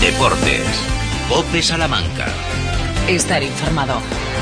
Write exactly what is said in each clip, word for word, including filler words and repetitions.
Deportes. COPE Salamanca. Estar informado.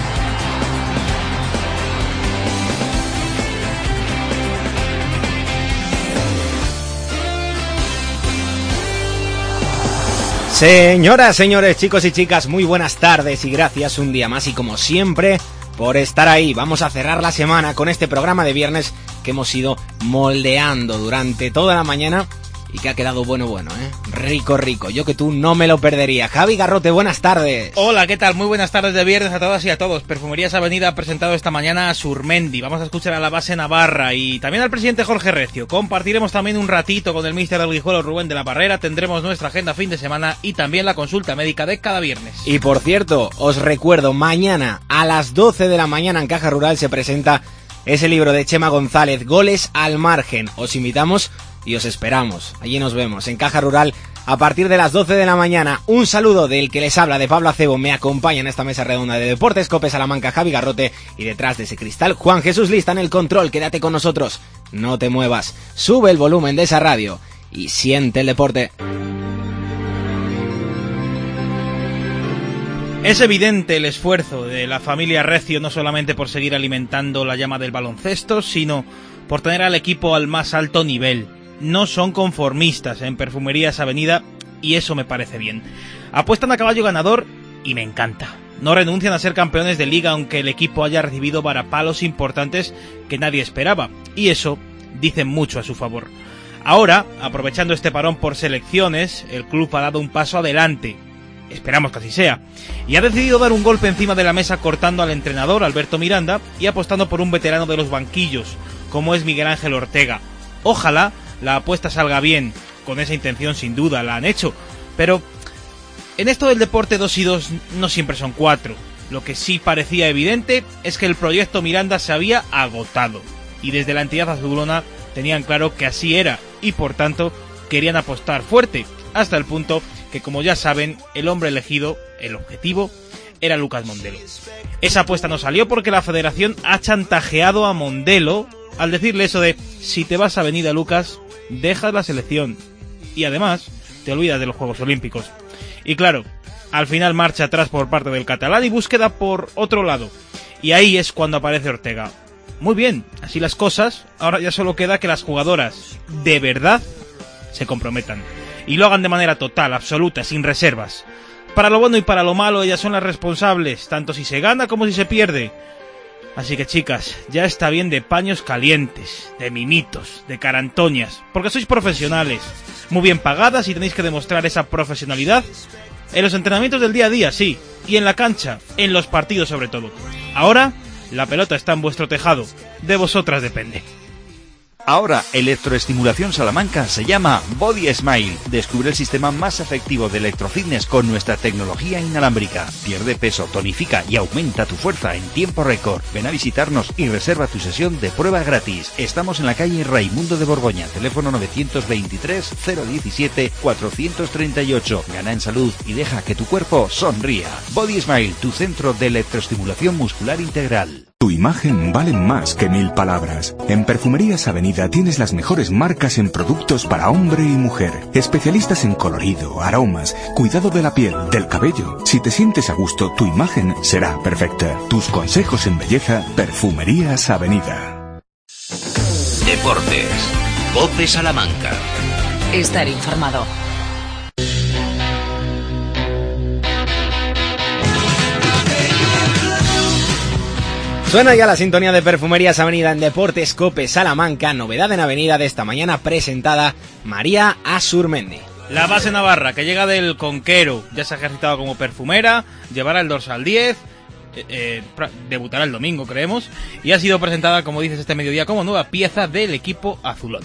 Señoras, señores, chicos y chicas, muy buenas tardes y gracias un día más y como siempre por estar ahí. Vamos a cerrar la semana con este programa de viernes que hemos ido moldeando durante toda la mañana y que ha quedado bueno, bueno, ¿eh? Rico, rico. Yo que tú no me lo perdería. Javi Garrote, buenas tardes. Hola, ¿qué tal? Muy buenas tardes de viernes a todas y a todos. Perfumerías Avenida ha presentado esta mañana a Surmendi. Vamos a escuchar a la base navarra y también al presidente Jorge Recio. Compartiremos también un ratito con el míster del Guijuelo, Rubén de la Barrera. Tendremos nuestra agenda fin de semana y también la consulta médica de cada viernes. Y por cierto, os recuerdo, mañana a las doce de la mañana en Caja Rural se presenta ese libro de Chema González, Goles al Margen. Os invitamos y os esperamos. Allí nos vemos en Caja Rural a partir de las doce de la mañana. Un saludo del que les habla, de Pablo Acebo. Me acompaña en esta mesa redonda de Deportes COPE Salamanca, Javi Garrote, y detrás de ese cristal, Juan Jesús Lista en el control. Quédate con nosotros, no te muevas, sube el volumen de esa radio y siente el deporte. Es evidente el esfuerzo de la familia Recio, no solamente por seguir alimentando la llama del baloncesto, sino por tener al equipo al más alto nivel. No son conformistas en Perfumerías Avenida y eso me parece bien. Apuestan a caballo ganador y me encanta. No renuncian a ser campeones de liga aunque el equipo haya recibido varapalos importantes que nadie esperaba, y eso dice mucho a su favor. Ahora, aprovechando este parón por selecciones, el club ha dado un paso adelante. Esperamos que así sea. Y ha decidido dar un golpe encima de la mesa cortando al entrenador Alberto Miranda y apostando por un veterano de los banquillos, como es Miguel Ángel Ortega. Ojalá la apuesta salga bien, con esa intención sin duda la han hecho, pero en esto del deporte dos y dos no siempre son cuatro. Lo que sí parecía evidente es que el proyecto Miranda se había agotado, y desde la entidad azulona tenían claro que así era, y por tanto querían apostar fuerte, hasta el punto que, como ya saben, el hombre elegido, el objetivo, era Lucas Mondelo. Esa apuesta no salió porque la federación ha chantajeado a Mondelo al decirle eso de: si te vas a Avenida, Lucas, dejas la selección y además te olvidas de los Juegos Olímpicos. Y claro, al final marcha atrás por parte del catalán y búsqueda por otro lado. Y ahí es cuando aparece Ortega. Muy bien, así las cosas, ahora ya solo queda que las jugadoras de verdad se comprometan y lo hagan de manera total, absoluta, sin reservas. Para lo bueno y para lo malo ellas son las responsables, tanto si se gana como si se pierde. Así que, chicas, ya está bien de paños calientes, de mimitos, de carantoñas, porque sois profesionales, muy bien pagadas y tenéis que demostrar esa profesionalidad en los entrenamientos del día a día, sí, y en la cancha, en los partidos sobre todo. Ahora, la pelota está en vuestro tejado, de vosotras depende. Ahora, Electroestimulación Salamanca se llama Body Smile. Descubre el sistema más efectivo de electrofitness con nuestra tecnología inalámbrica. Pierde peso, tonifica y aumenta tu fuerza en tiempo récord. Ven a visitarnos y reserva tu sesión de prueba gratis. Estamos en la calle Raimundo de Borgoña, teléfono nueve dos tres, cero diecisiete, cuatrocientos treinta y ocho. Gana en salud y deja que tu cuerpo sonría. Body Smile, tu centro de electroestimulación muscular integral. Tu imagen vale más que mil palabras. En Perfumerías Avenida tienes las mejores marcas en productos para hombre y mujer. Especialistas en colorido, aromas, cuidado de la piel, del cabello. Si te sientes a gusto, tu imagen será perfecta. Tus consejos en belleza, Perfumerías Avenida. Deportes. COPE Salamanca. Estar informado. Suena ya la sintonía de Perfumerías Avenida en Deportes COPE Salamanca. Novedad en Avenida de esta mañana presentada María Asurmendi. La base navarra que llega del Conquero, ya se ha ejercitado como perfumera, llevará el dorsal diez, eh, eh, debutará el domingo creemos, y ha sido presentada, como dices, este mediodía como nueva pieza del equipo azulón.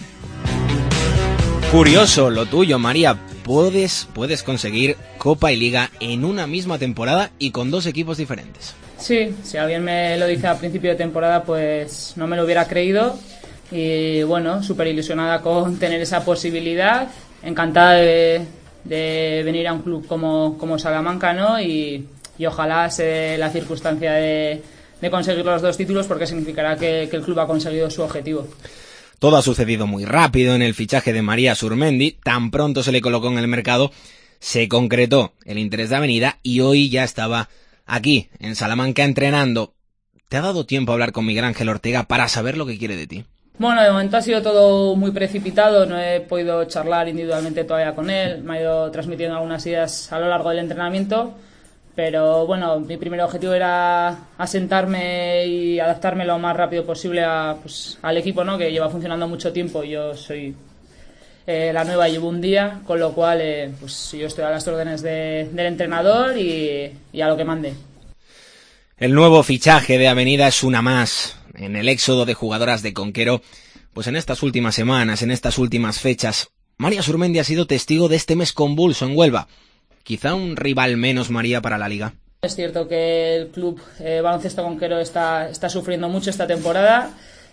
Curioso lo tuyo, María. Puedes, puedes conseguir Copa y Liga en una misma temporada y con dos equipos diferentes. Sí, si alguien me lo dice a principio de temporada, pues no me lo hubiera creído. Y bueno, súper ilusionada con tener esa posibilidad. Encantada de, de venir a un club como, como Salamanca, ¿no? Y, y ojalá se dé la circunstancia de, de conseguir los dos títulos, porque significará que, que el club ha conseguido su objetivo. Todo ha sucedido muy rápido en el fichaje de María Asurmendi. Tan pronto se le colocó en el mercado, se concretó el interés de Avenida y hoy ya estaba aquí, en Salamanca, entrenando. ¿Te ha dado tiempo a hablar con Miguel Ángel Ortega para saber lo que quiere de ti? Bueno, de momento ha sido todo muy precipitado, no he podido charlar individualmente todavía con él, me ha ido transmitiendo algunas ideas a lo largo del entrenamiento, pero bueno, mi primer objetivo era asentarme y adaptarme lo más rápido posible a, pues, al equipo, ¿no?, que lleva funcionando mucho tiempo. Yo soy eh, la nueva, llevo un día, con lo cual eh, pues yo estoy a las órdenes de, del entrenador y, y a lo que mande. El nuevo fichaje de Avenida es una más en el éxodo de jugadoras de Conquero. Pues en estas últimas semanas, en estas últimas fechas, María Surmendi ha sido testigo de este mes convulso en Huelva. Quizá un rival menos, María, para la Liga. Es cierto que el club eh, baloncesto Conquero está, está sufriendo mucho esta temporada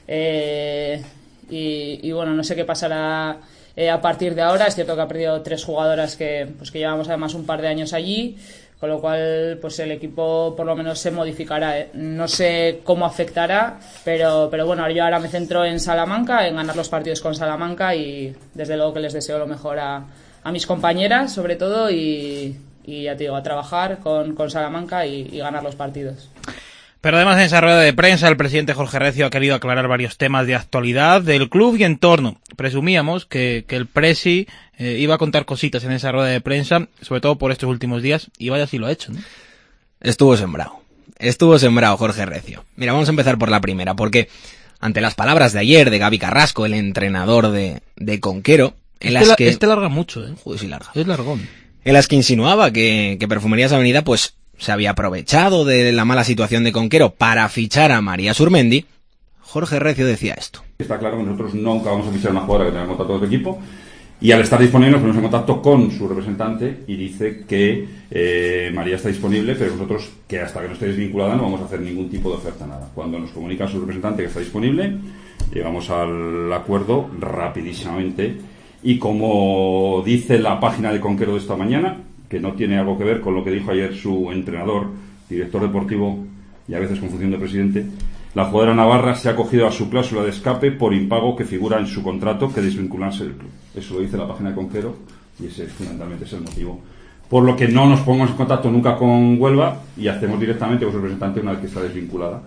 eh, y, y bueno, no sé qué pasará eh, a partir de ahora. Es cierto que ha perdido tres jugadoras que, pues, que llevamos además un par de años allí, con lo cual pues el equipo por lo menos se modificará. ¿eh? No sé cómo afectará, pero, pero bueno, yo ahora me centro en Salamanca, en ganar los partidos con Salamanca y desde luego que les deseo lo mejor a, a mis compañeras sobre todo y, y ya te digo, a trabajar con, con Salamanca y, y ganar los partidos. Pero además en esa rueda de prensa el presidente Jorge Recio ha querido aclarar varios temas de actualidad del club y entorno. Presumíamos que, que el presi eh, iba a contar cositas en esa rueda de prensa, sobre todo por estos últimos días, y vaya si lo ha hecho, ¿no? Estuvo sembrado. Estuvo sembrado Jorge Recio. Mira, vamos a empezar por la primera, porque ante las palabras de ayer de Gaby Carrasco, el entrenador de, de Conquero, en este, las que... este larga mucho, ¿eh? Joder, sí larga. Es largón. En las que insinuaba que, que Perfumerías Avenida, pues, se había aprovechado de la mala situación de Conquero para fichar a María Surmendi, Jorge Recio decía esto. Está claro que nosotros nunca vamos a fichar a una jugadora que tenga contacto con el equipo, y al estar disponible nos ponemos en contacto con su representante y dice que eh, María está disponible, pero nosotros, que hasta que no esté desvinculada, no vamos a hacer ningún tipo de oferta, nada. Cuando nos comunica su representante que está disponible, llegamos al acuerdo rapidísimamente, y como dice la página de Conquero de esta mañana, que no tiene algo que ver con lo que dijo ayer su entrenador, director deportivo y a veces con función de presidente, la jugadora navarra se ha acogido a su cláusula de escape por impago que figura en su contrato que desvincularse del club. Eso lo dice la página de Conquero y ese fundamentalmente es el motivo por lo que no nos pongamos en contacto nunca con Huelva y hacemos directamente con su representante una vez que está desvinculada.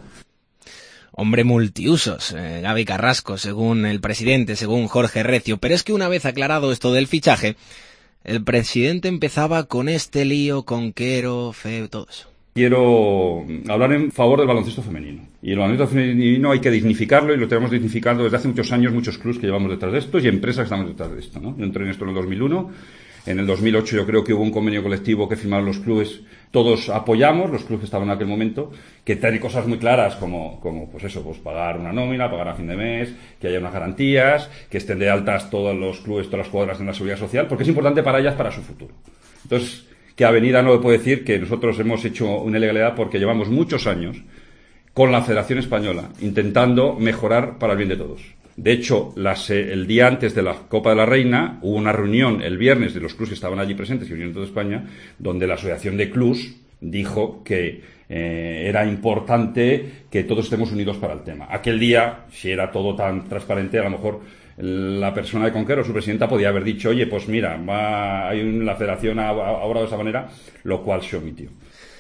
Hombre multiusos, eh, Gaby Carrasco, según el presidente, según Jorge Recio. Pero es que una vez aclarado esto del fichaje, el presidente empezaba con este lío, Conquero, F E, todo eso. Quiero hablar en favor del baloncesto femenino. Y el baloncesto femenino hay que dignificarlo y lo tenemos dignificando desde hace muchos años, muchos clubes que llevamos detrás de esto y empresas que estamos detrás de esto, ¿no? Yo entré en esto en el dos mil uno. En el dos mil ocho yo creo que hubo un convenio colectivo que firmaron los clubes, todos apoyamos, los clubes que estaban en aquel momento, que trae cosas muy claras como, como pues eso, pues pagar una nómina, pagar a fin de mes, que haya unas garantías, que estén de altas todos los clubes, todas las jugadoras en la seguridad social, porque es importante para ellas, para su futuro. Entonces, que Avenida no le puede decir que nosotros hemos hecho una ilegalidad porque llevamos muchos años con la Federación Española intentando mejorar para el bien de todos. De hecho, las, eh, el día antes de la Copa de la Reina hubo una reunión el viernes de los clubes que estaban allí presentes y vinieron de toda España, donde la Asociación de Clubs dijo que eh, era importante que todos estemos unidos para el tema. Aquel día, si era todo tan transparente, a lo mejor la persona de Conquero, su presidenta, podía haber dicho, oye, pues mira, va, hay un, la federación ha, ha obrado de esa manera, lo cual se omitió.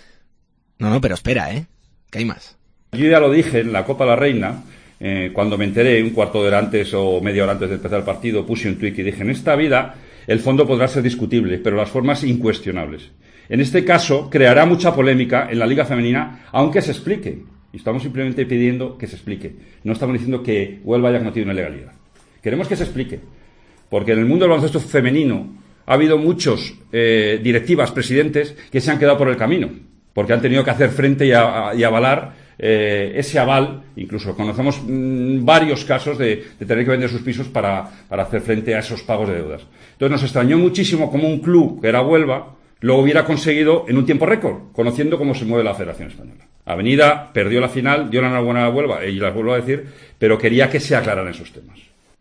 No, no, pero espera, ¿eh? ¿Qué hay más? Yo ya lo dije en la Copa de la Reina, eh, cuando me enteré, un cuarto de hora antes o media hora antes de empezar el partido, puse un tuit y dije, en esta vida el fondo podrá ser discutible, pero las formas incuestionables. En este caso, creará mucha polémica en la Liga Femenina, aunque se explique. Y estamos simplemente pidiendo que se explique. No estamos diciendo que Huelva haya cometido una ilegalidad. Queremos que se explique, porque en el mundo del baloncesto femenino ha habido muchos eh, directivas, presidentes, que se han quedado por el camino, porque han tenido que hacer frente y, a, y avalar eh, ese aval. Incluso conocemos mmm, varios casos de, de tener que vender sus pisos para, para hacer frente a esos pagos de deudas. Entonces nos extrañó muchísimo cómo un club, que era Huelva, lo hubiera conseguido en un tiempo récord, conociendo cómo se mueve la Federación Española. Avenida perdió la final, dio la enhorabuena a Huelva, y las vuelvo a decir, pero quería que se aclararan esos temas.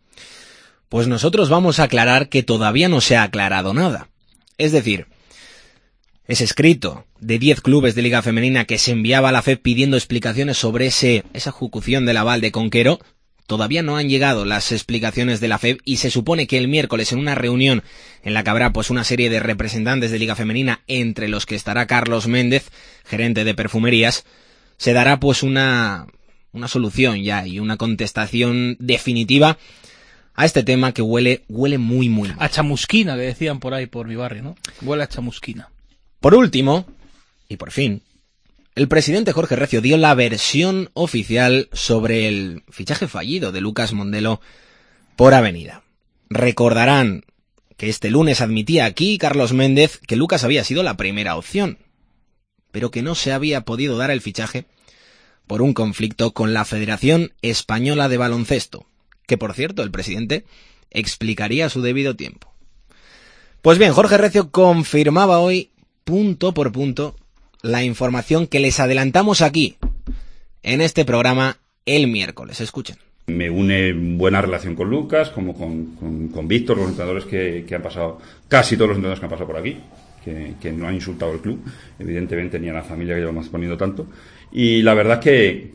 Pues nosotros vamos a aclarar que todavía no se ha aclarado nada. Es decir, ese escrito de diez clubes de Liga Femenina que se enviaba a la F E P pidiendo explicaciones sobre ese, esa ejecución del aval de Conquero, todavía no han llegado las explicaciones de la F E B y se supone que el miércoles en una reunión en la que habrá pues una serie de representantes de Liga Femenina, entre los que estará Carlos Méndez, gerente de perfumerías, se dará pues una, una solución ya y una contestación definitiva a este tema que huele, huele muy muy mal. A chamusquina, que decían por ahí por mi barrio, ¿no? Huele a chamusquina. Por último, y por fin, el presidente Jorge Recio dio la versión oficial sobre el fichaje fallido de Lucas Mondelo por Avenida. Recordarán que este lunes admitía aquí Carlos Méndez que Lucas había sido la primera opción, pero que no se había podido dar el fichaje por un conflicto con la Federación Española de Baloncesto, que por cierto el presidente explicaría a su debido tiempo. Pues bien, Jorge Recio confirmaba hoy, punto por punto, la información que les adelantamos aquí, en este programa, el miércoles. Escuchen. Me une buena relación con Lucas, como con, con, con Víctor, los entrenadores que, que han pasado, casi todos los entrenadores que han pasado por aquí, que, que no han insultado el club, evidentemente, ni a la familia que llevamos poniendo tanto. Y la verdad que,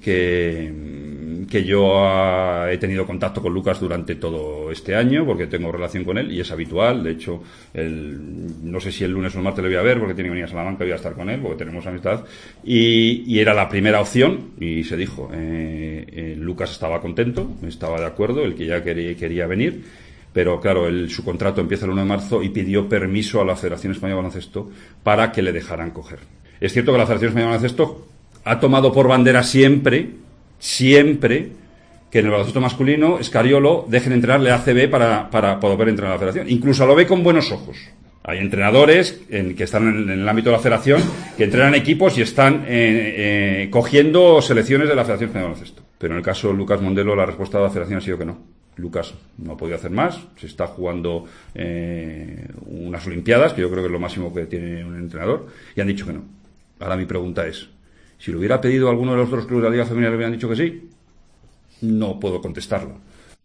que, que yo he tenido contacto con Lucas durante todo este año, porque tengo relación con él y es habitual. De hecho, el, no sé si el lunes o el martes le voy a ver, porque tiene que venir a Salamanca y voy a estar con él, porque tenemos amistad. Y, y era la primera opción, y se dijo, eh, eh, Lucas estaba contento, estaba de acuerdo, el que ya quería, quería venir. Pero claro, el, su contrato empieza el uno de marzo y pidió permiso a la Federación Española de Baloncesto para que le dejaran coger. Es cierto que la Federación Española de Baloncesto ha tomado por bandera siempre, siempre, que en el baloncesto masculino, Escariolo dejen entrenarle a A C B para, para poder entrenar a la Federación. Incluso lo ve con buenos ojos. Hay entrenadores en, que están en, en el ámbito de la Federación que entrenan equipos y están eh, eh, cogiendo selecciones de la Federación Española de Baloncesto. Pero en el caso de Lucas Mondelo, la respuesta de la Federación ha sido que no. Lucas no ha podido hacer más, se está jugando eh, unas Olimpiadas, que yo creo que es lo máximo que tiene un entrenador, y han dicho que no. Ahora mi pregunta es, si lo hubiera pedido alguno de los otros clubes de la Liga Femenina, le hubieran dicho que sí, no puedo contestarlo.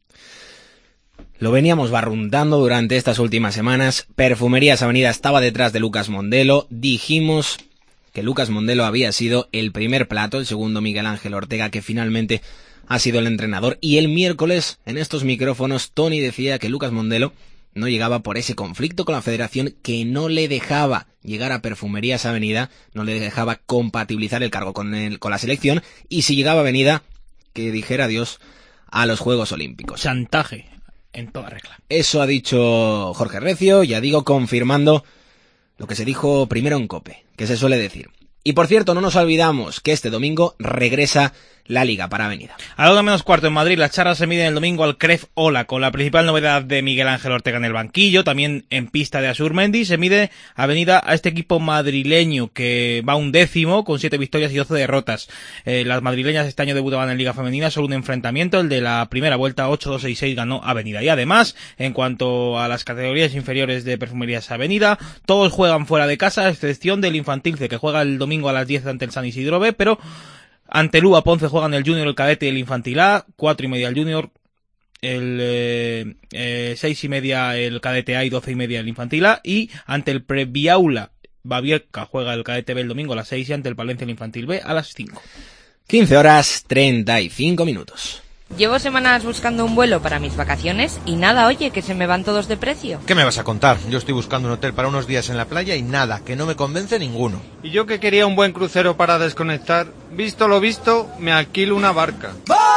Lo veníamos barruntando durante estas últimas semanas. Perfumerías Avenida estaba detrás de Lucas Mondelo. Dijimos que Lucas Mondelo había sido el primer plato, el segundo Miguel Ángel Ortega, que finalmente ha sido el entrenador. Y el miércoles, en estos micrófonos, Tony decía que Lucas Mondelo no llegaba por ese conflicto con la Federación, que no le dejaba llegar a Perfumerías Avenida, no le dejaba compatibilizar el cargo con, el, con la selección, y si llegaba a Avenida, que dijera adiós a los Juegos Olímpicos. Chantaje en toda regla. Eso ha dicho Jorge Recio, ya digo, confirmando lo que se dijo primero en COPE, que se suele decir. Y por cierto, no nos olvidamos que este domingo regresa la Liga para Avenida. A la una menos cuarto en Madrid, las charras se miden el domingo al C R E F Ola, con la principal novedad de Miguel Ángel Ortega en el banquillo. También en pista de Asurmendi se mide Avenida a este equipo madrileño que va un décimo con siete victorias y doce derrotas. Eh, las madrileñas este año debutaban en Liga Femenina, solo un enfrentamiento, el de la primera vuelta, ocho dos seis seis ganó Avenida. Y además, en cuanto a las categorías inferiores de Perfumerías Avenida, todos juegan fuera de casa, a excepción del Infantil C, que juega el domingo a las diez ante el San Isidro B, pero ante el U A Ponce juegan el Junior, el Cadete y el Infantil A, cuatro y media el Junior, el eh, eh, seis y media el Cadete A y doce y media el Infantil A, y ante el Previaula Babieca juega el Cadete B el domingo a las seis y ante el Palencia el Infantil B a las cinco. quince horas treinta y cinco minutos. Llevo semanas buscando un vuelo para mis vacaciones y nada, oye, que se me van todos de precio. ¿Qué me vas a contar? Yo estoy buscando un hotel para unos días en la playa y nada, que no me convence ninguno. Y yo que quería un buen crucero para desconectar, visto lo visto, me alquilo una barca.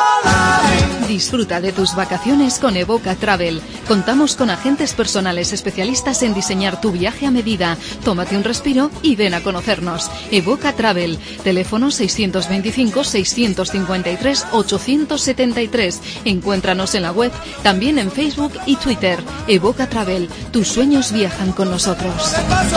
Disfruta de tus vacaciones con Evoca Travel. Contamos con agentes personales especialistas en diseñar tu viaje a medida. Tómate un respiro y ven a conocernos. Evoca Travel. Teléfono seiscientos veinticinco, seiscientos cincuenta y tres, ochocientos setenta y tres. Encuéntranos en la web, también en Facebook y Twitter. Evoca Travel. Tus sueños viajan con nosotros.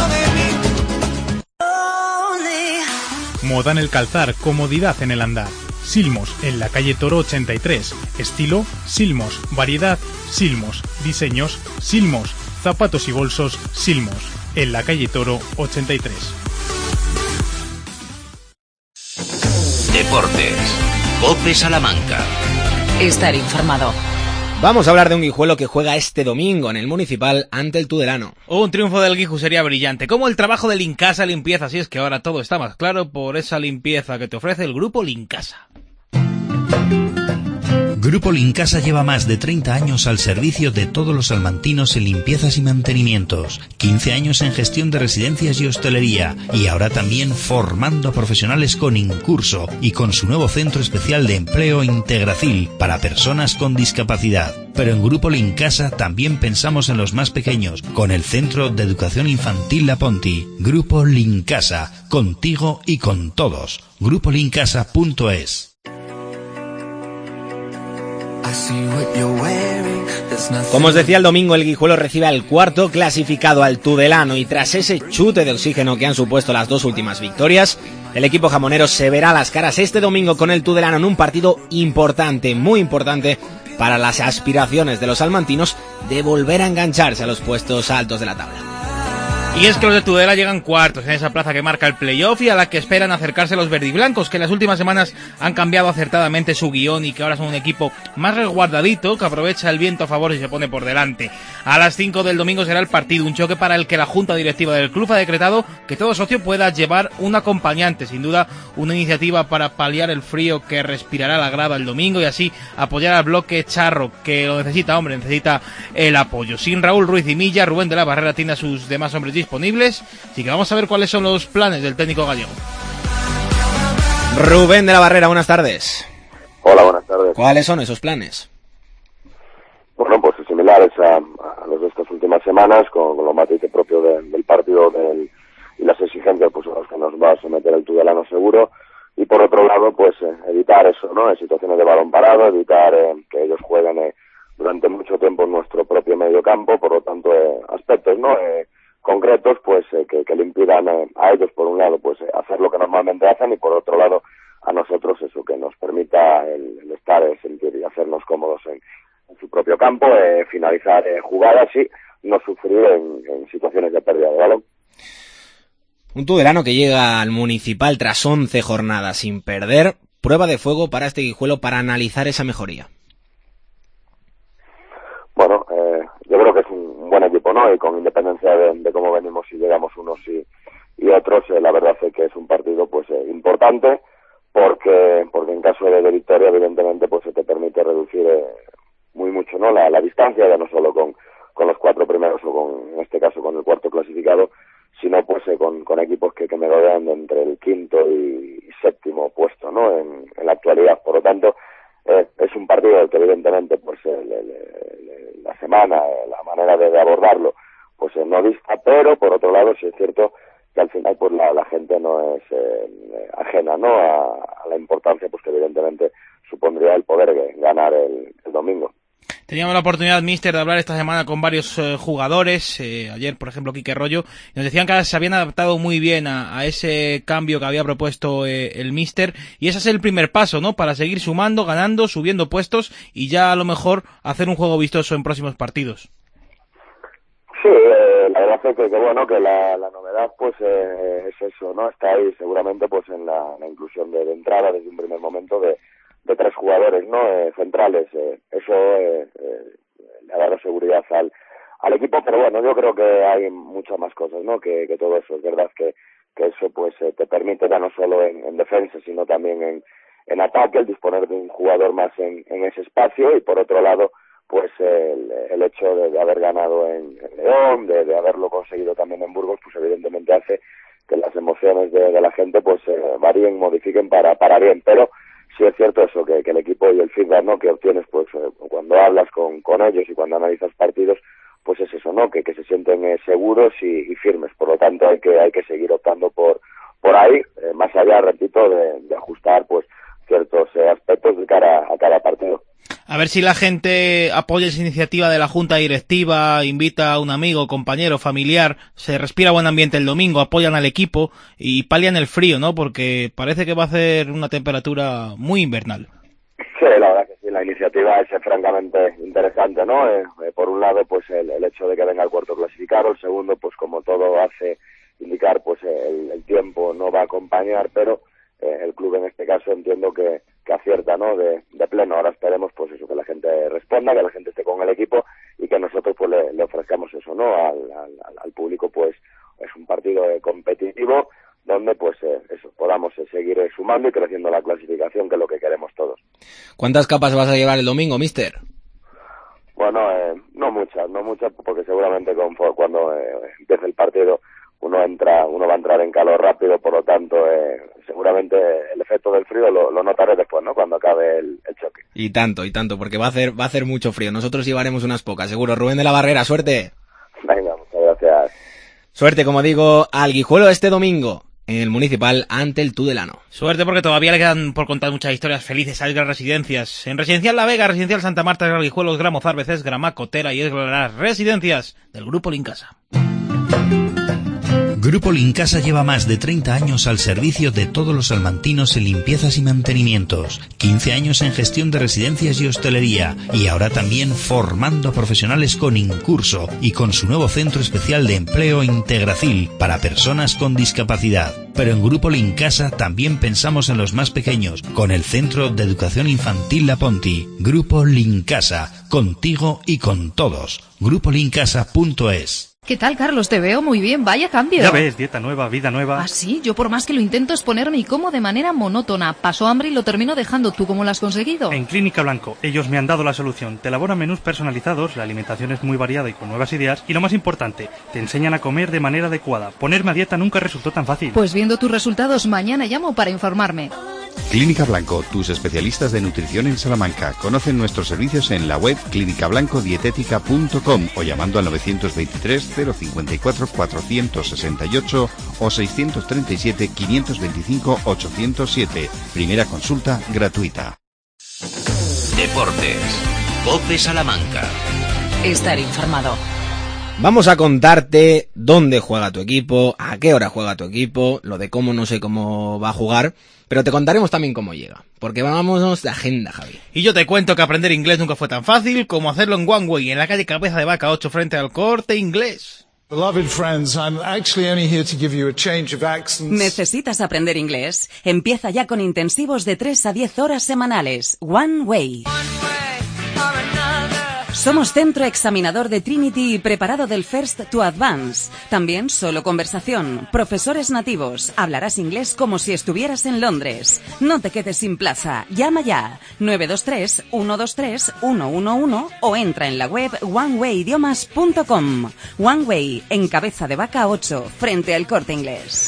Moda en el calzar, comodidad en el andar. Silmos, en la calle Toro ochenta y tres. Estilo, Silmos. Variedad, Silmos. Diseños, Silmos. Zapatos y bolsos, Silmos. En la calle Toro ochenta y tres. Deportes. COPE Salamanca. Estar informado. Vamos a hablar de un guijuelo que juega este domingo en el Municipal ante el Tudelano. Un triunfo del Guiju sería brillante, como el trabajo de Lincasa Limpieza, si es que ahora todo está más claro por esa limpieza que te ofrece el grupo Lincasa. Grupo Lincasa lleva más de treinta años al servicio de todos los salmantinos en limpiezas y mantenimientos, quince años en gestión de residencias y hostelería, y ahora también formando a profesionales con Incurso y con su nuevo centro especial de empleo Integracil para personas con discapacidad. Pero en Grupo Lincasa también pensamos en los más pequeños, con el Centro de Educación Infantil La Ponti. Grupo Lincasa, contigo y con todos. grupo lincasa punto es. Como os decía, el domingo el Guijuelo recibe al cuarto clasificado, al Tudelano, y tras ese chute de oxígeno que han supuesto las dos últimas victorias, el equipo jamonero se verá las caras este domingo con el Tudelano en un partido importante, muy importante para las aspiraciones de los salmantinos de volver a engancharse a los puestos altos de la tabla. Y es que los de Tudela llegan cuartos en esa plaza que marca el playoff y a la que esperan acercarse los verdiblancos, que en las últimas semanas han cambiado acertadamente su guión y que ahora son un equipo más resguardadito, que aprovecha el viento a favor y se pone por delante. A las cinco del domingo será el partido, un choque para el que la junta directiva del club ha decretado que todo socio pueda llevar un acompañante, sin duda una iniciativa para paliar el frío que respirará la grada el domingo y así apoyar al bloque charro, que lo necesita, hombre, necesita el apoyo. Sin Raúl Ruiz y Milla, Rubén de la Barrera tiene a sus demás hombres disponibles, así que vamos a ver cuáles son los planes del técnico gallego. Rubén de la Barrera, buenas tardes. Hola, buenas tardes. ¿Cuáles son esos planes? Bueno, pues similares a, a los de estas últimas semanas, con, con los matices propios de, del partido del, y las exigencias pues a las que nos va a someter el Tudelano seguro, y por otro lado pues eh, evitar eso, ¿no? En situaciones de balón parado, evitar eh, que ellos jueguen eh, durante mucho tiempo en nuestro propio medio campo, por lo tanto eh, aspectos, ¿no? Eh, concretos pues eh, que, que le impidan eh, a ellos por un lado pues eh, hacer lo que normalmente hacen y por otro lado a nosotros eso que nos permita el, el estar, el sentir y hacernos cómodos en, en su propio campo, eh, finalizar eh, jugadas y no sufrir en, en situaciones de pérdida de balón. Un Tudelano que llega al Municipal tras once jornadas sin perder, prueba de fuego para este Guijuelo para analizar esa mejoría. Bueno, eh, yo creo que es un buen equipo, ¿no? Y con independencia de, de cómo venimos, si llegamos unos y, y otros, eh, la verdad es que es un partido pues eh, importante, porque porque en caso de, de victoria, evidentemente, pues se te permite reducir eh, muy mucho, ¿no? La, la distancia, ya no solo con, con los cuatro primeros o con, en este caso, con el cuarto clasificado, sino pues eh, con, con equipos que, que me rodean entre el quinto y, y séptimo puesto, ¿no? En, en la actualidad. Por lo tanto, eh, es un partido que evidentemente pues eh, le, le, la semana, eh, la manera de, de abordarlo, pues eh, no dista, pero por otro lado sí es cierto que al final pues la, la gente no es eh, ajena, ¿no? A, a la importancia pues que evidentemente supondría el poder ganar el, el domingo. Teníamos la oportunidad, míster, de hablar esta semana con varios eh, jugadores, eh, ayer por ejemplo Quique Rollo, y nos decían que se habían adaptado muy bien a, a ese cambio que había propuesto eh, el míster, y ese es el primer paso, ¿no? Para seguir sumando, ganando, subiendo puestos y ya a lo mejor hacer un juego vistoso en próximos partidos. Sí, eh, la verdad es que, que bueno, que la, la novedad pues eh, es eso, ¿no? Está ahí seguramente pues en la, la inclusión de, de entrada desde un primer momento de de tres jugadores, ¿no? Eh, centrales. Eh, eso eh, eh, le ha dado seguridad al, al equipo, pero bueno, yo creo que hay muchas más cosas, ¿no? Que, que todo eso. Es verdad que, que eso pues eh, te permite ya no solo en, en defensa, sino también en, en ataque, el disponer de un jugador más en, en ese espacio, y por otro lado, pues el, el hecho de, de haber ganado en, en León, de, de haberlo conseguido también en Burgos, pues evidentemente hace que las emociones de, de la gente pues eh, varíen, modifiquen para, para bien, pero sí es cierto eso, que, que el equipo y el feedback, ¿no? Que obtienes pues eh, cuando hablas con, con ellos y cuando analizas partidos, pues es eso, ¿no? Que, que se sienten eh, seguros y, y firmes. Por lo tanto hay que hay que seguir optando por por ahí, eh, más allá, repito, de, de ajustar pues ciertos eh, aspectos de cara a cada partido. A ver si la gente apoya esa iniciativa de la junta directiva, invita a un amigo, compañero, familiar, se respira buen ambiente el domingo, apoyan al equipo y palian el frío, ¿no? Porque parece que va a hacer una temperatura muy invernal. Sí, la verdad que sí, la iniciativa es eh, francamente interesante, ¿no? Eh, eh, por un lado, pues el, el hecho de que venga el cuarto clasificado, el segundo, pues como todo hace indicar, pues el, el tiempo no va a acompañar, pero eh, el club en este caso entiendo que, que acierta, ¿no? De, de pleno. Ahora esperemos pues eso, que la gente responda, que la gente esté con el equipo y que nosotros pues le, le ofrezcamos eso, ¿no? Al, al, al público pues es un partido eh, competitivo donde pues eh, eso podamos eh, seguir eh, sumando y creciendo la clasificación, que es lo que queremos todos. ¿Cuántas capas vas a llevar el domingo, mister? Bueno, eh, no muchas, no muchas, porque seguramente con, cuando eh, empiece el partido uno entra, uno va a entrar en calor rápido, por lo tanto, eh, seguramente el efecto del frío lo, lo notaré después, ¿no? Cuando acabe el, el choque. Y tanto, y tanto, porque va a hacer, va a hacer mucho frío. Nosotros llevaremos unas pocas, seguro. Rubén de la Barrera, suerte. Venga, muchas gracias. Suerte, como digo, al Guijuelo este domingo en el Municipal ante el Tudelano. Suerte, porque todavía le quedan por contar muchas historias felices a Esgras Residencias. En Residencial La Vega, Residencial Santa Marta, Esgras Guijuelos, Gramozar, Beces, Gramacotera y Esgras Residencias del Grupo Lincasa. Grupo Lincasa lleva más de treinta años al servicio de todos los salmantinos en limpiezas y mantenimientos, quince años en gestión de residencias y hostelería, y ahora también formando a profesionales con Incurso y con su nuevo centro especial de empleo Integracil para personas con discapacidad. Pero en Grupo Lincasa también pensamos en los más pequeños, con el Centro de Educación Infantil La Ponti. Grupo Lincasa, contigo y con todos. grupo lincasa punto es. ¿Qué tal, Carlos? Te veo muy bien, vaya cambio. Ya ves, dieta nueva, vida nueva. ¿Ah, sí? Yo por más que lo intento es ponerme y como de manera monótona. Paso hambre y lo termino dejando. ¿Tú cómo lo has conseguido? En Clínica Blanco, ellos me han dado la solución. Te elaboran menús personalizados, la alimentación es muy variada y con nuevas ideas. Y lo más importante, te enseñan a comer de manera adecuada. Ponerme a dieta nunca resultó tan fácil. Pues viendo tus resultados, mañana llamo para informarme. Clínica Blanco, tus especialistas de nutrición en Salamanca. Conocen nuestros servicios en la web clínica blanco dietética punto com o llamando al novecientos veintitrés cero cincuenta y cuatro cuatrocientos sesenta y ocho o seiscientos treinta y siete quinientos veinticinco ochocientos siete. Primera consulta gratuita. Deportes. COPE Salamanca. Estar informado. Vamos a contarte dónde juega tu equipo, a qué hora juega tu equipo, lo de cómo no sé cómo va a jugar, pero te contaremos también cómo llega, porque vámonos de agenda, Javi. Y yo te cuento que aprender inglés nunca fue tan fácil como hacerlo en One Way, en la calle Cabeza de Vaca ocho, frente al Corte Inglés. Beloved friends, I'm actually only here to give you a change of accents. ¿Necesitas aprender inglés? Empieza ya con intensivos de tres a diez horas semanales. One Way. Somos centro examinador de Trinity y preparado del First to Advance. También solo conversación, profesores nativos. Hablarás inglés como si estuvieras en Londres. No te quedes sin plaza. Llama ya nueve dos tres uno dos tres uno uno uno o entra en la web one way idiomas punto com. One Way, en Cabeza de Vaca ocho, frente al Corte Inglés.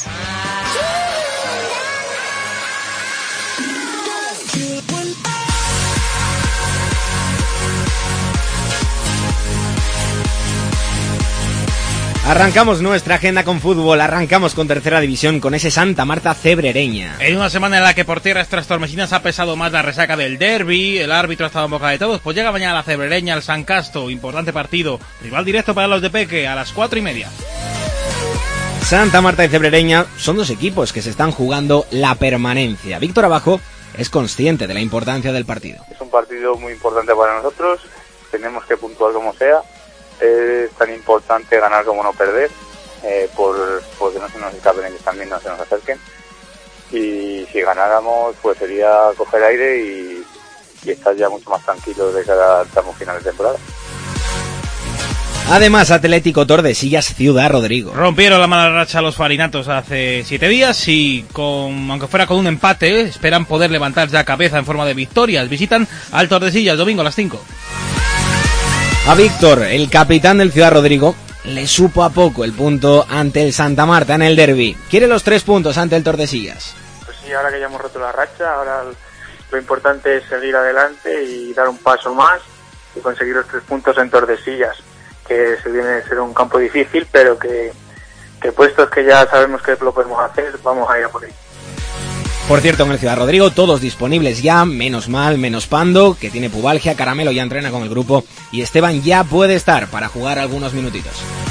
Arrancamos nuestra agenda con fútbol, arrancamos con tercera división con ese Santa Marta Cebrereña. En una semana en la que por tierras tras Tormesinas ha pesado más la resaca del derbi, el árbitro ha estado en boca de todos, pues llega mañana la Cebrereña al San Casto, importante partido, rival directo para los de Peque a las cuatro y media. Santa Marta y Cebrereña son dos equipos que se están jugando la permanencia. Víctor Abajo es consciente de la importancia del partido. Es un partido muy importante para nosotros, tenemos que puntuar como sea. Es tan importante ganar como no perder, eh, por, por que no se nos escapen ellos también, no se nos acerquen. Y si ganáramos, pues sería coger aire y, y estar ya mucho más tranquilos de cada tramo final de temporada. Además, Atlético Tordesillas, Ciudad Rodrigo. Rompieron la mala racha los farinatos hace siete días y, con, aunque fuera con un empate, esperan poder levantar ya cabeza en forma de victorias. Visitan al Tordesillas domingo a las cinco. A Víctor, el capitán del Ciudad Rodrigo, le supo a poco el punto ante el Santa Marta en el derbi. Quiere los tres puntos ante el Tordesillas. Pues sí, ahora que ya hemos roto la racha, ahora lo importante es seguir adelante y dar un paso más y conseguir los tres puntos en Tordesillas, que se viene a ser un campo difícil, pero que, que puestos que ya sabemos que lo podemos hacer, vamos a ir a por ahí. Por cierto, en el Ciudad Rodrigo, todos disponibles ya, menos mal, menos Pando, que tiene pubalgia, Caramelo ya entrena con el grupo, y Esteban ya puede estar para jugar algunos minutitos.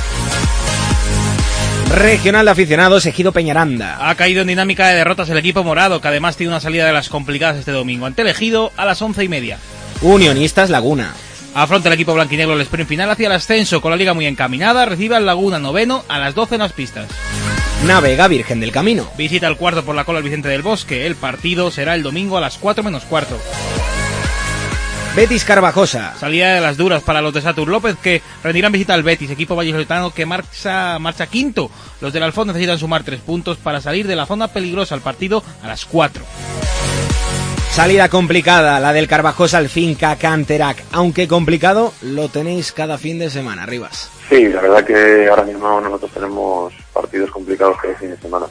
Regional de aficionados, Ejido Peñaranda. Ha caído en dinámica de derrotas el equipo morado, que además tiene una salida de las complicadas este domingo, ante el Ejido a las once y media. Unionistas Laguna. Afronta el equipo blanquinegro el sprint final hacia el ascenso, con la liga muy encaminada, recibe al Laguna noveno a las doce en las pistas. Navega Virgen del Camino. Visita el cuarto por la cola el Vicente del Bosque. El partido será el domingo a las cuatro menos cuarto. Betis Carvajosa. Salida de las duras para los de Satur López, que rendirán visita al Betis, equipo vallisoletano que marcha, marcha quinto. Los del Alfón necesitan sumar tres puntos para salir de la zona peligrosa al partido a las cuatro. Salida complicada, la del Carvajosa al Finca Canterac. Aunque complicado, lo tenéis cada fin de semana, Rivas. Sí, la verdad que ahora mismo nosotros tenemos partidos complicados cada fin de semana.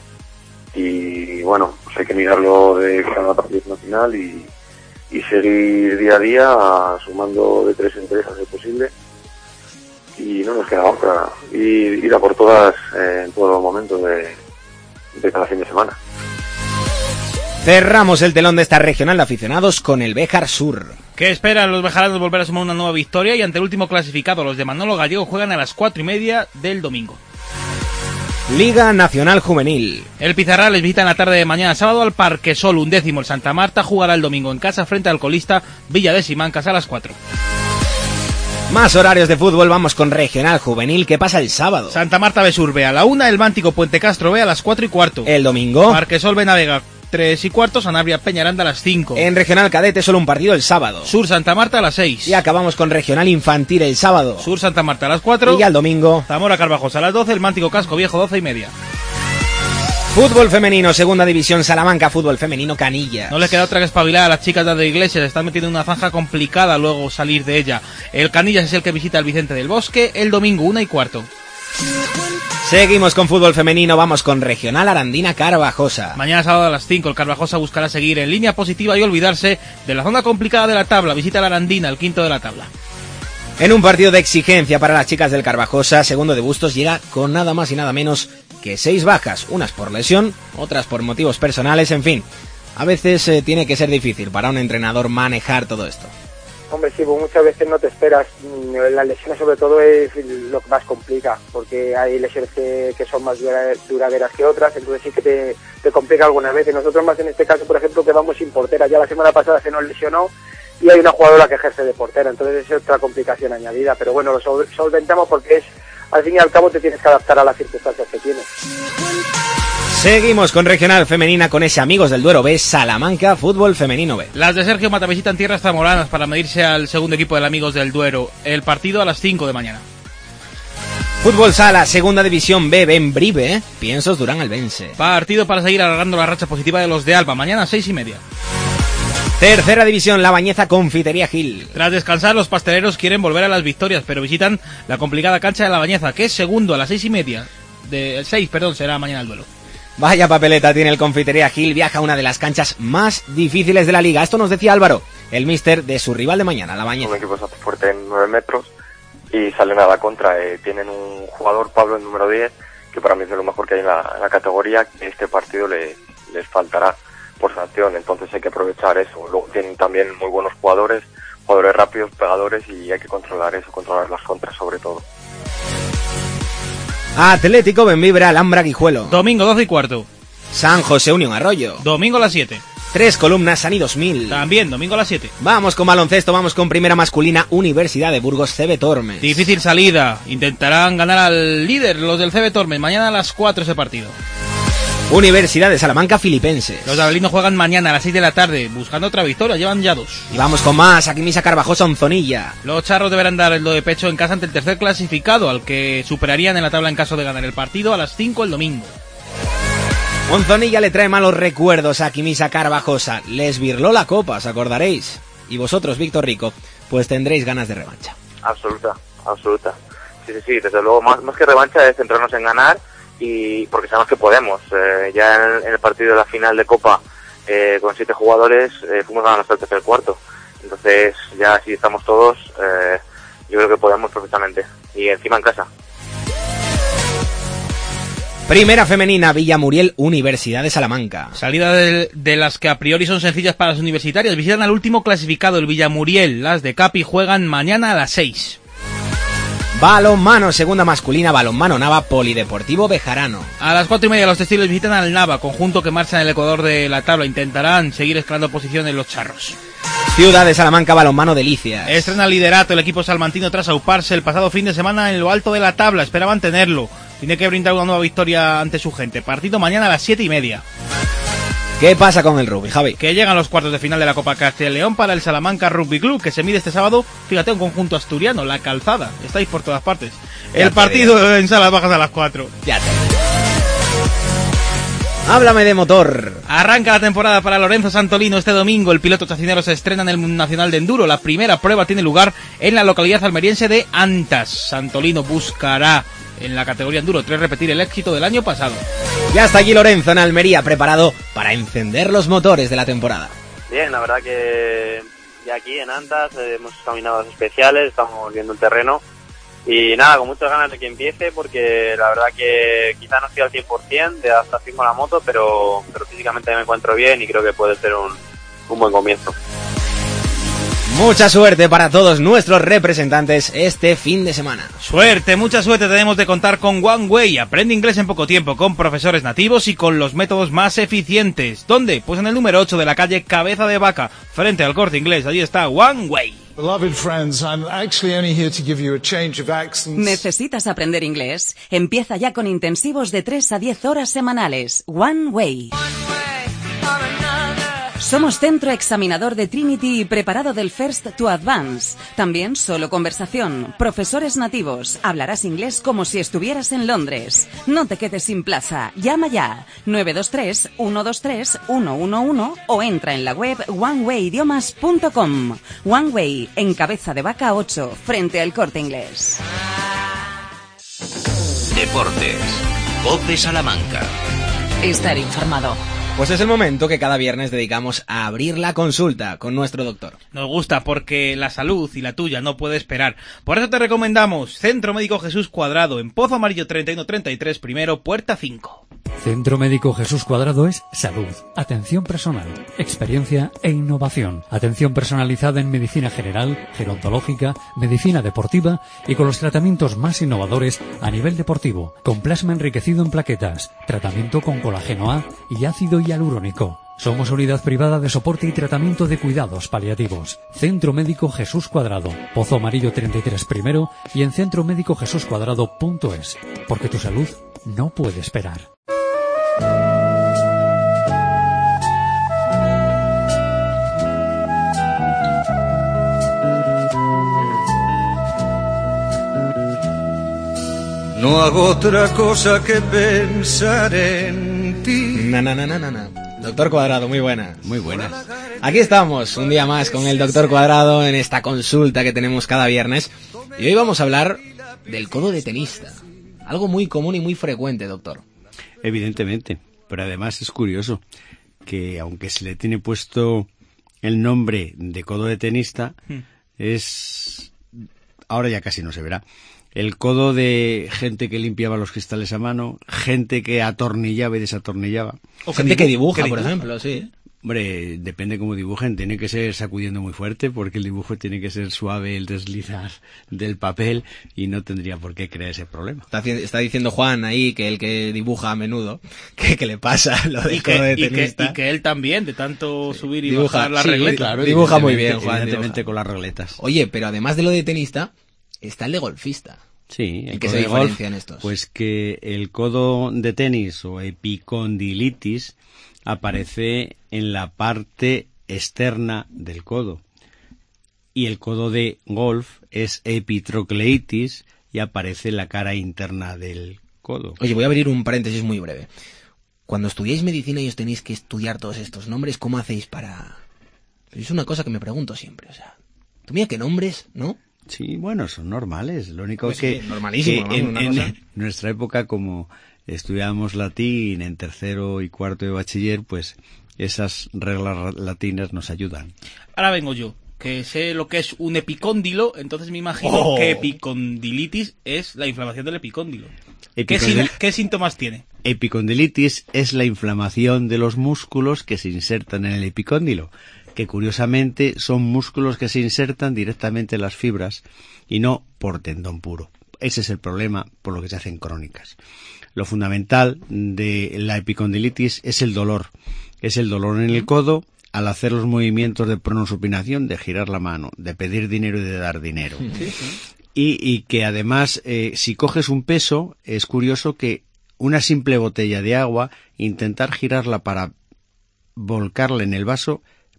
Y bueno, pues hay que mirarlo de cada partido nacional y, y seguir día a día sumando de tres en tres a ser posible. Y no nos queda otra. Y ir a por todas eh, en todos los momentos de, de cada fin de semana. Cerramos el telón de esta regional de aficionados con el Béjar Sur. ¿Qué esperan los bejaranos volver a sumar una nueva victoria? Y ante el último clasificado, los de Manolo Gallego, juegan a las cuatro y media del domingo. Liga Nacional Juvenil. El Pizarral les visita en la tarde de mañana sábado al Parquesol, undécimo. El Santa Marta jugará el domingo en casa frente al colista Villa de Simancas a las cuatro. Más horarios de fútbol, vamos con Regional Juvenil. ¿Qué pasa el sábado? Santa Marta Besur B a la una, el Mántico Puente Castro B a las cuatro y cuarto. El domingo. Parquesol Benavega tres y cuarto, Sanabria Peñaranda a las cinco. En Regional Cadete solo un partido el sábado. Sur Santa Marta a las seis. Y acabamos con Regional Infantil el sábado. Sur Santa Marta a las cuatro. Y ya el domingo. Zamora Carvajosa a las doce, el Mántico Casco Viejo doce y media. Fútbol femenino, segunda división Salamanca, fútbol femenino Canillas. No les queda otra que espabilar a las chicas de la Iglesia, se están metiendo en una zanja complicada luego salir de ella. El Canillas es el que visita el Vicente del Bosque el domingo, una y cuarto. Seguimos con fútbol femenino, vamos con Regional Arandina Carvajosa. Mañana sábado a las cinco, el Carvajosa buscará seguir en línea positiva y olvidarse de la zona complicada de la tabla. Visita la Arandina, el quinto de la tabla. En un partido de exigencia para las chicas del Carvajosa, Segundo de Bustos llega con nada más y nada menos que seis bajas, unas por lesión, otras por motivos personales, en fin. A veces eh, tiene que ser difícil para un entrenador manejar todo esto. Hombre, sí, pues muchas veces no te esperas. Las lesiones sobre todo es lo que más complica, porque hay lesiones que, que son más duraderas que otras, entonces sí que te, te complica algunas veces. Nosotros más en este caso, por ejemplo, quedamos sin portera. Ya la semana pasada se nos lesionó y hay una jugadora que ejerce de portera, entonces es otra complicación añadida. Pero bueno, lo sol- solventamos porque es, al fin y al cabo te tienes que adaptar a las circunstancias que tienes. Seguimos con Regional Femenina con ese Amigos del Duero B, Salamanca, Fútbol Femenino B. Las de Sergio Mata visitan tierras zamoranas para medirse al segundo equipo del Amigos del Duero. El partido a las cinco de mañana. Fútbol Sala, Segunda División B, Benbrive, ¿eh? Piensos Durán Albense. Partido para seguir alargando la racha positiva de los de Alba, mañana a seis y media. Tercera División, La Bañeza, Confitería Gil. Tras descansar, los pasteleros quieren volver a las victorias, pero visitan la complicada cancha de La Bañeza, que es segundo a las seis y media. De, el seis, perdón, será mañana el duelo. Vaya papeleta tiene el Confitería Gil, viaja a una de las canchas más difíciles de la liga. Esto nos decía Álvaro, el míster de su rival de mañana, La Bañeza. Un equipo bastante fuerte en nueve metros y salen a la contra. Eh, tienen un jugador, Pablo, en número diez, que para mí es de lo mejor que hay en la, en la categoría, que este partido le, les faltará por sanción, entonces hay que aprovechar eso. Luego tienen también muy buenos jugadores, jugadores rápidos, pegadores, y hay que controlar eso, controlar las contras sobre todo. Atlético Benvibre, Alhambra, Guijuelo. Domingo doce y cuarto. San José Unión Arroyo. Domingo a las siete. Tres Columnas, Sani dos mil. También, domingo a las siete. Vamos con baloncesto, vamos con primera masculina, Universidad de Burgos, C B Tormes. Difícil salida, intentarán ganar al líder, los del C B Tormes, mañana a las cuatro ese partido. Universidad de Salamanca, Filipenses. Los avelinos juegan mañana a las seis de la tarde, buscando otra victoria, llevan ya dos. Y vamos con más, aquí Misa Carvajosa, Onzonilla. Los charros deberán dar el do de pecho en casa ante el tercer clasificado, al que superarían en la tabla en caso de ganar el partido a las cinco el domingo. Onzonilla le trae malos recuerdos a Quimisa Carvajosa. Les virló la copa, os acordaréis. Y vosotros, Víctor Rico, pues tendréis ganas de revancha. Absoluta, absoluta. Sí, sí, sí, desde luego, más, más que revancha es centrarnos en ganar, y porque sabemos que podemos. Eh, ya en, en el partido de la final de Copa, eh, con siete jugadores, eh, fuimos ganando hasta el tercer cuarto. Entonces, ya si estamos todos, eh, yo creo que podemos perfectamente. Y encima en casa. Primera femenina, Villamuriel, Universidad de Salamanca. Salida de, de las que a priori son sencillas para las universitarias. Visitan al último clasificado, el Villamuriel. Las de Capi juegan mañana a las seis. Balonmano, segunda masculina, Balonmano Nava, Polideportivo Bejarano. A las cuatro y media los textiles visitan al Nava, conjunto que marcha en el ecuador de la tabla. Intentarán seguir escalando posiciones los charros. Ciudad de Salamanca, Balonmano Delicias. Estrena liderato el equipo salmantino tras auparse el pasado fin de semana en lo alto de la tabla. Esperaban tenerlo. Tiene que brindar una nueva victoria ante su gente. Partido mañana a las siete y media. ¿Qué pasa con el rugby, Javi? Que llegan los cuartos de final de la Copa Castilla y León para el Salamanca Rugby Club, que se mide este sábado, fíjate, un conjunto asturiano, La Calzada. Estáis por todas partes. Ya el partido digo. En Salas Bajas a las cuatro. Ya te Háblame de motor. Arranca la temporada para Lorenzo Santolino este domingo. El piloto chacinero se estrena en el Nacional de Enduro. La primera prueba tiene lugar en la localidad almeriense de Antas. Santolino buscará en la categoría Enduro tres repetir el éxito del año pasado. Ya está aquí Lorenzo en Almería, preparado para encender los motores de la temporada. Bien, la verdad que ya aquí en Antas eh, hemos caminado especiales, estamos viendo el terreno. Y nada, con muchas ganas de que empiece, porque la verdad que quizá no estoy al cien por ciento de adaptación con la moto, pero, pero físicamente me encuentro bien y creo que puede ser un, un buen comienzo. Mucha suerte para todos nuestros representantes este fin de semana. Suerte, mucha suerte tenemos de contar con One Way. Aprende inglés en poco tiempo con profesores nativos y con los métodos más eficientes. ¿Dónde? Pues en el número ocho de la calle Cabeza de Vaca, frente al Corte Inglés. Allí está One Way. Beloved friends, I'm actually only here to give you a change of accents. ¿Necesitas aprender inglés? Empieza ya con intensivos de tres a diez horas semanales. One Way. Somos centro examinador de Trinity y preparado del First to Advance. También solo conversación. Profesores nativos. Hablarás inglés como si estuvieras en Londres. No te quedes sin plaza. Llama ya. nueve dos tres, uno dos tres, uno uno uno o entra en la web one way idiomas punto com. One Way, en Cabeza de Vaca ocho, frente al Corte Inglés. Deportes. COPE Salamanca. Estar informado. Pues es el momento que cada viernes dedicamos a abrir la consulta con nuestro doctor. Nos gusta porque la salud y la tuya no puede esperar. Por eso te recomendamos Centro Médico Jesús Cuadrado, en Pozo Amarillo treinta y uno treinta y tres, primero, puerta cinco. Centro Médico Jesús Cuadrado es salud, atención personal, experiencia e innovación. Atención personalizada en medicina general, gerontológica, medicina deportiva y con los tratamientos más innovadores a nivel deportivo. Con plasma enriquecido en plaquetas, tratamiento con colágeno A y ácido hialurónico. Somos unidad privada de soporte y tratamiento de cuidados paliativos. Centro Médico Jesús Cuadrado, Pozo Amarillo treinta y tres primero y en centro médico jesús cuadrado punto es. Porque tu salud no puede esperar. No hago otra cosa que pensar en ti. Na, na, na, na, na. Doctor Cuadrado, muy buenas. Muy buenas. Aquí estamos, un día más con el Doctor Cuadrado en esta consulta que tenemos cada viernes. Y hoy vamos a hablar del codo de tenista. Algo muy común y muy frecuente, doctor. Evidentemente, pero además es curioso que aunque se le tiene puesto el nombre de codo de tenista, hmm. es... ahora ya casi no se verá. El codo de gente que limpiaba los cristales a mano, gente que atornillaba y desatornillaba. O gente que dibuja, que dibuja, por ejemplo, sí. Hombre, depende cómo dibujen, tiene que ser sacudiendo muy fuerte porque el dibujo tiene que ser suave, el deslizar del papel y no tendría por qué crear ese problema. Está, está diciendo Juan ahí que el que dibuja a menudo, que, que le pasa lo del codo de tenista. Y que, y que él también, de tanto sí. subir y dibuja, bajar las sí, regletas. Claro, dibuja muy bien, Juan. Evidentemente con las regletas. Oye, pero además de lo de tenista, está el de golfista. Sí, ¿y qué se diferencian estos? Pues que el codo de tenis o epicondilitis aparece en la parte externa del codo y el codo de golf es epitrocleitis y aparece en la cara interna del codo. Oye, voy a abrir un paréntesis muy breve. Cuando estudiáis medicina y os tenéis que estudiar todos estos nombres, ¿cómo hacéis para...? Es una cosa que me pregunto siempre, o sea, tú mira qué nombres, ¿no? Sí, bueno, son normales. Lo único pues que, sí, normalísimo, que ¿no? en, Una en cosa... nuestra época, como estudiábamos latín en tercero y cuarto de bachiller, pues esas reglas latinas nos ayudan. Ahora vengo yo, que sé lo que es un epicóndilo, entonces me imagino oh. que epicondilitis es la inflamación del epicóndilo. Epicondil... ¿Qué, ¿Qué síntomas tiene? Epicondilitis es la inflamación de los músculos que se insertan en el epicóndilo, que curiosamente son músculos que se insertan directamente en las fibras y no por tendón puro. Ese es el problema por lo que se hacen crónicas. Lo fundamental de la epicondilitis es el dolor. Es el dolor en el codo al hacer los movimientos de pronosupinación, de girar la mano, de pedir dinero y de dar dinero. Sí, sí. Y, y que además, eh, si coges un peso, es curioso que una simple botella de agua, intentar girarla para volcarla en el vaso,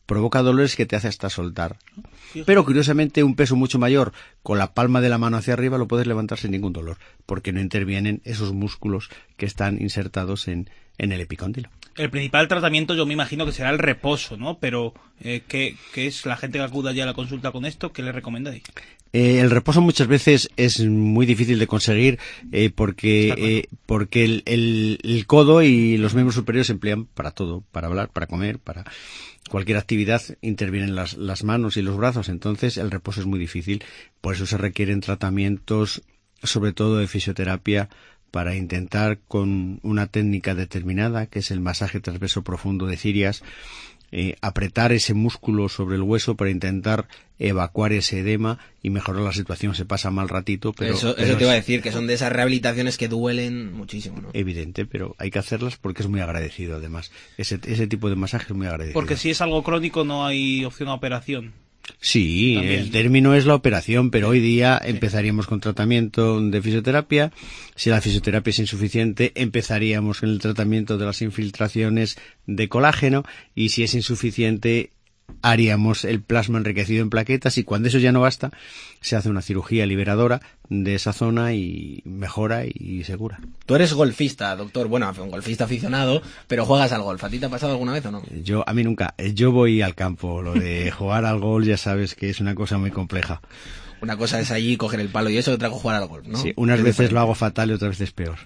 provoca dolores que te hace hasta soltar. Pero curiosamente un peso mucho mayor con la palma de la mano hacia arriba lo puedes levantar sin ningún dolor, porque no intervienen esos músculos que están insertados en, en el epicóndilo. El principal tratamiento yo me imagino que será el reposo, ¿no? Pero, eh, ¿qué, ¿qué es la gente que acuda ya a la consulta con esto? ¿Qué le recomendáis? Eh, el reposo muchas veces es muy difícil de conseguir eh, porque eh, porque el, el, el codo y los miembros superiores se emplean para todo, para hablar, para comer, para cualquier actividad, intervienen las, las manos y los brazos, entonces el reposo es muy difícil, por eso se requieren tratamientos, sobre todo de fisioterapia, para intentar con una técnica determinada, que es el masaje transverso profundo de Cirias, eh, apretar ese músculo sobre el hueso para intentar evacuar ese edema y mejorar la situación. Se pasa mal ratito, pero... Eso, pero eso te iba a decir, que son de esas rehabilitaciones que duelen muchísimo, ¿no? Evidente, pero hay que hacerlas porque es muy agradecido, además. Ese, ese tipo de masaje es muy agradecido. Porque si es algo crónico no hay opción a operación. Sí, También. El término es la operación, pero hoy día empezaríamos con tratamiento de fisioterapia. Si la fisioterapia es insuficiente, empezaríamos con el tratamiento de las infiltraciones de colágeno, y si es insuficiente, haríamos el plasma enriquecido en plaquetas, y cuando eso ya no basta, se hace una cirugía liberadora de esa zona y mejora y segura. Tú eres golfista, doctor, bueno, un golfista aficionado, pero juegas al golf. ¿A ti te ha pasado alguna vez o no? Yo, a mí nunca. Yo voy al campo. Lo de jugar al golf ya sabes que es una cosa muy compleja. Una cosa es allí coger el palo y eso, otra cosa jugar al golf, ¿no? Sí, unas veces lo hago fatal y otras veces peor.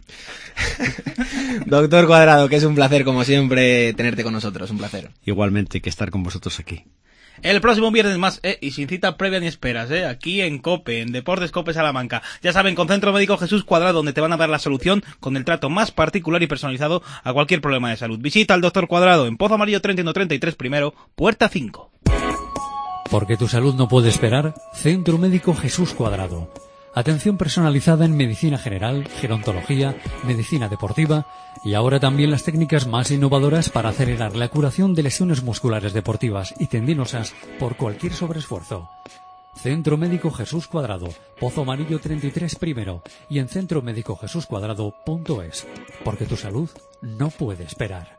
Doctor Cuadrado, que es un placer, como siempre, tenerte con nosotros, un placer. Igualmente que estar con vosotros aquí. El próximo viernes más, eh, y sin cita previa ni esperas, eh, aquí en COPE, en Deportes COPE Salamanca. Ya saben, con Centro Médico Jesús Cuadrado, donde te van a dar la solución con el trato más particular y personalizado a cualquier problema de salud. Visita al doctor Cuadrado en Pozo Amarillo treinta y uno treinta y tres primero, puerta cinco. Porque tu salud no puede esperar, Centro Médico Jesús Cuadrado. Atención personalizada en medicina general, gerontología, medicina deportiva y ahora también las técnicas más innovadoras para acelerar la curación de lesiones musculares deportivas y tendinosas por cualquier sobreesfuerzo. Centro Médico Jesús Cuadrado, Pozo Amarillo treinta y tres primero y en centro médico jesús cuadrado punto es. Porque tu salud no puede esperar.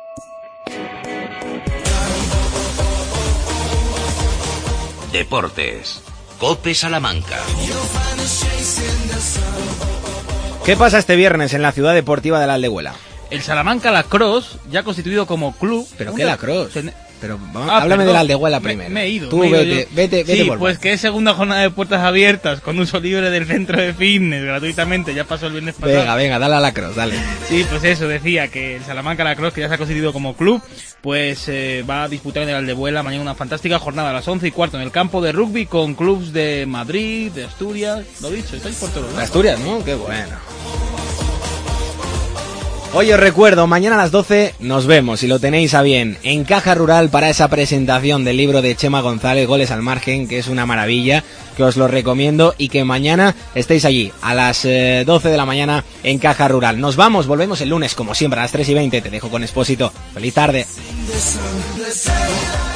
Deportes. COPE Salamanca. ¿Qué pasa este viernes en la ciudad deportiva de la Aldehuela? El Salamanca Lacrosse, ya constituido como club... ¿Pero qué Lacrosse? Ten... Pero vamos, ah, háblame perdón. de la Aldehuela primero. Me, me he ido. Tú me he vete, ido vete, vete, vete. Sí, por pues que es segunda jornada de puertas abiertas, con uso libre del centro de fitness, gratuitamente, ya pasó el viernes pasado. Venga, venga, dale a Lacrosse, dale. Sí, pues eso, decía que el Salamanca Lacrosse, que ya se ha constituido como club, pues eh, va a disputar en el Aldehuela mañana una fantástica jornada a las once y cuarto en el campo de rugby con clubs de Madrid, de Asturias, lo dicho, estáis por todos lados. De Asturias, ¿no? Qué bueno. Hoy os recuerdo, mañana a las doce nos vemos, si lo tenéis a bien, en Caja Rural para esa presentación del libro de Chema González, Goles al Margen, que es una maravilla, que os lo recomiendo y que mañana estéis allí a las eh, doce de la mañana en Caja Rural. Nos vamos, volvemos el lunes como siempre a las tres y veinte, te dejo con Expósito. ¡Feliz tarde!